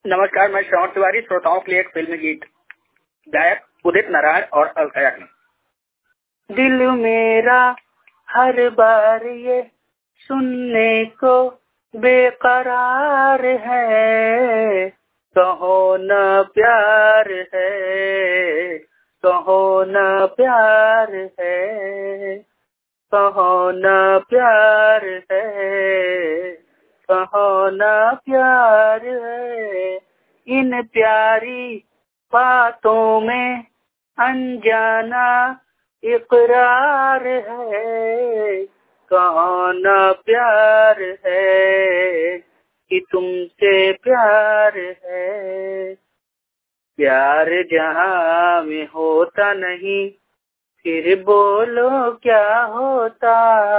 नमस्कार, मैं श्रवण तिवारी। श्रोताओं के लिए एक फिल्मी गीत, गायक उदित नारायण और अलका याग्निक। दिल मेरा हर बार ये सुनने को बेकरार है, कहो न प्यार है, कहो न प्यार है, कहो न प्यार है, कहो न प्यार है। इन प्यारी बातों में अनजाना इकरार है, कहो न प्यार है कि तुमसे प्यार है। प्यार जहाँ में होता नहीं, फिर बोलो क्या होता।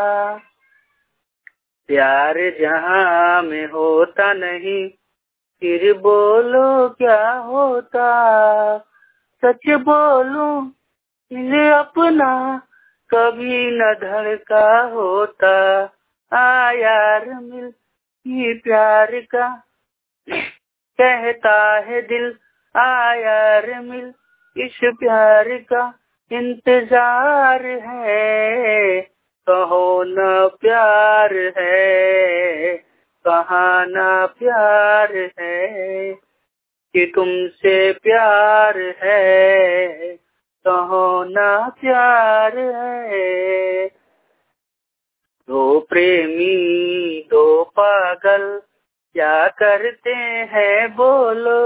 प्यार जहाँ में होता नहीं, फिर बोलो क्या होता। सच बोलूं दिल अपना कभी न धड़का होता। आ यार मिल ये प्यार का कहता है दिल, आ यार मिल इस प्यार का इंतजार है, कहो न प्यार है, कहाँ न प्यार है कि तुमसे प्यार है, कहो न प्यार है। दो प्रेमी दो पागल क्या करते हैं बोलो।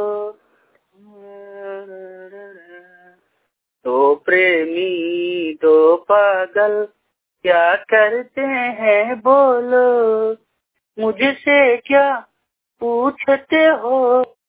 दो प्रेमी दो पागल क्या करते हैं बोलो। मुझसे क्या पूछते हो।